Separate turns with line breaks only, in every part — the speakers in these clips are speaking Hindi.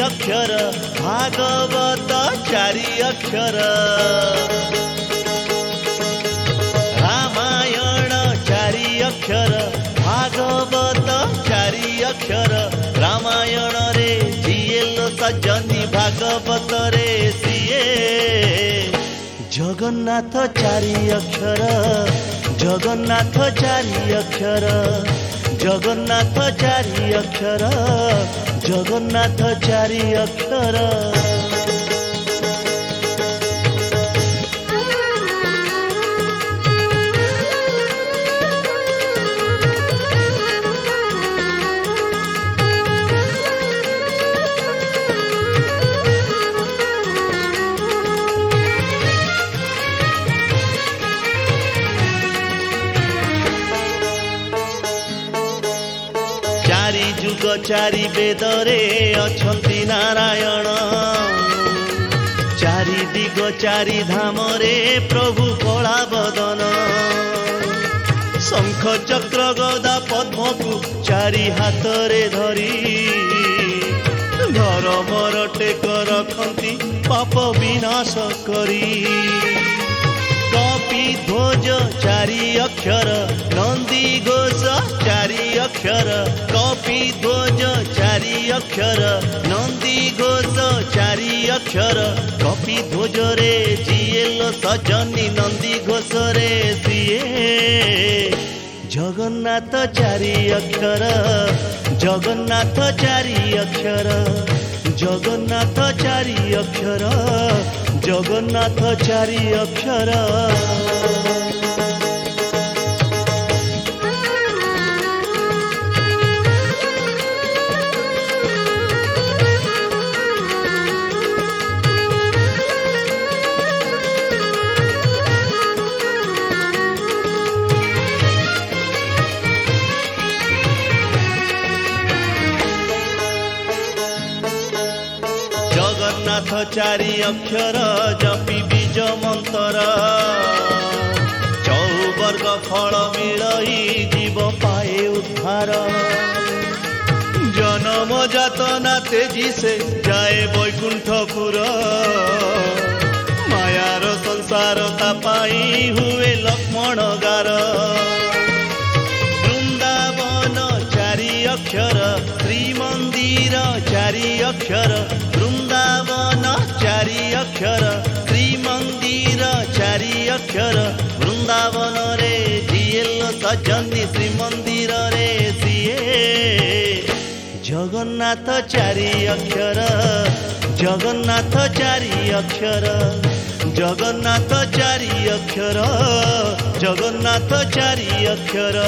अक्षर भागवत चारि अक्षर रामायण चारि अक्षर भागवत चारि अक्षर रामायण रे जिएलो सजनी भागवत रे सिए जगन्नाथ चारि अक्षर जगन्नाथ चारि अक्षर जगन्नाथ चारि अक्षर जगन्नाथ चारि अक्षर चारि जुग चारि वेदरे अछंती नारायण चारि दिग चारि धामरे प्रभु कला बदन शंख चक्र गदा पद्म को चारि हाथरे धरी धर्मर टेक रखती पाप विनाश करी कपि ध्वज चारि अक्षर नंदी घोष चारि अक्षर कपि ध्वज चारि अक्षर नंदी घोष चारि अक्षर कपि ध्वज रे जिएलो सजनी नंदी घोष रे सिए जगन्नाथ चारि अक्षर जगन्नाथ चारि अक्षर जगन्नाथ चारि अक्षर जगन्नाथ चारि अक्षर जगन्नाथ चारि अक्षर जपि बीज मंतर चौवर्ग फल मिलई जीव पाए उद्धार जन्म जातना तेजी से जाए वैकुंठपुर मायार संसार तापाई हुए लक्ष्मण गार वृंदावन चारि अक्षर श्रीमंदिर चारि अक्षर वृंदावन चारि अक्षर श्रीमंदिर चारि अक्षर वृंदावन रे जिएलो सजनी श्रीमंदिर रे सिए जगन्नाथ चारि अक्षर जगन्नाथ चारि अक्षर जगन्नाथ चारि अक्षर जगन्नाथ चारि अक्षर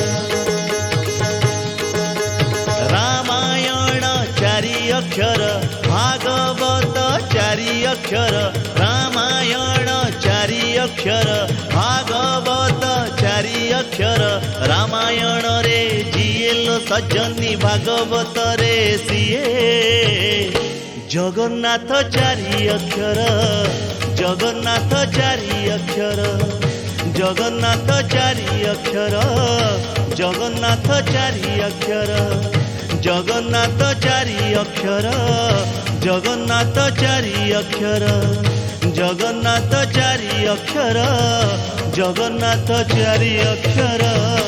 रामायण चारि अक्षर भागवत चारि अक्षर रामायण चारि अक्षर भागवत चारि अक्षर रामायण रे जिएलो सजनी भागवत रे सिए जगन्नाथ चारि अक्षर जगन्नाथ चारि अक्षर जगन्नाथ चारि अक्षर जगन्नाथ चारि अक्षर जगन्नाथ चारि अक्षर जगन्नाथ चारि अक्षर जगन्नाथ चारि अक्षर जगन्नाथ चारि अक्षर।